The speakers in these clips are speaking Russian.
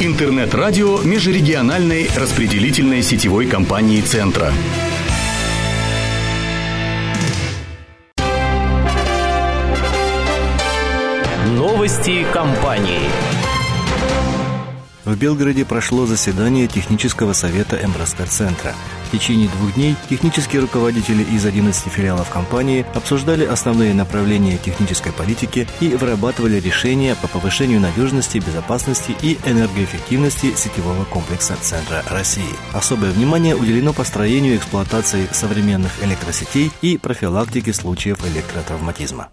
Интернет-радио межрегиональной распределительной сетевой компании «Центра». Новости компании. В Белгороде прошло заседание технического совета МРСК-центра. В течение 2 дней технические руководители из 11 филиалов компании обсуждали основные направления технической политики и вырабатывали решения по повышению надежности, безопасности и энергоэффективности сетевого комплекса Центра России. Особое внимание уделено построению и эксплуатации современных электросетей и профилактике случаев электротравматизма.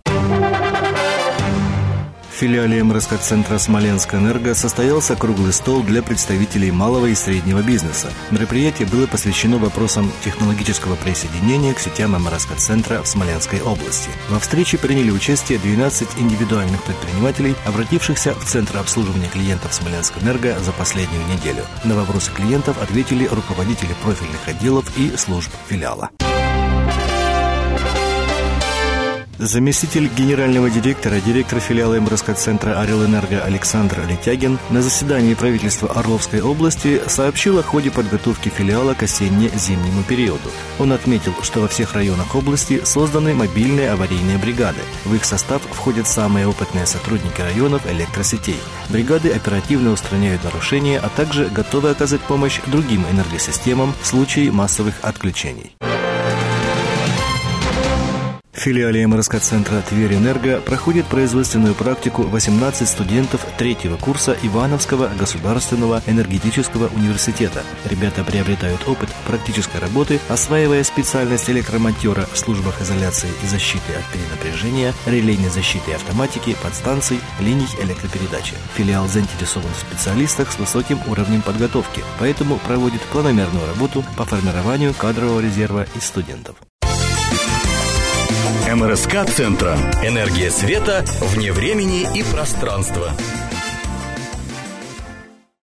В филиале МРСК-центра «Смоленскэнерго» состоялся круглый стол для представителей малого и среднего бизнеса. Мероприятие было посвящено вопросам технологического присоединения к сетям МРСК-центра в Смоленской области. Во встрече приняли участие 12 индивидуальных предпринимателей, обратившихся в Центр обслуживания клиентов «Смоленскэнерго» за последнюю неделю. На вопросы клиентов ответили руководители профильных отделов и служб филиала. Заместитель генерального директора, директор филиала МРСК-центра «Орелэнерго» Александр Летягин на заседании правительства Орловской области сообщил о ходе подготовки филиала к осенне-зимнему периоду. Он отметил, что во всех районах области созданы мобильные аварийные бригады. В их состав входят самые опытные сотрудники районов электросетей. Бригады оперативно устраняют нарушения, а также готовы оказать помощь другим энергосистемам в случае массовых отключений. В филиале МРСК-центра «Тверь-Энерго» проходит производственную практику 18 студентов 3-го курса Ивановского государственного энергетического университета. Ребята приобретают опыт практической работы, осваивая специальность электромонтера в службах изоляции и защиты от перенапряжения, релейной защиты и автоматики, подстанций, линий электропередачи. Филиал заинтересован в специалистах с высоким уровнем подготовки, поэтому проводит планомерную работу по формированию кадрового резерва из студентов. МРСК-центра. Энергия света вне времени и пространства.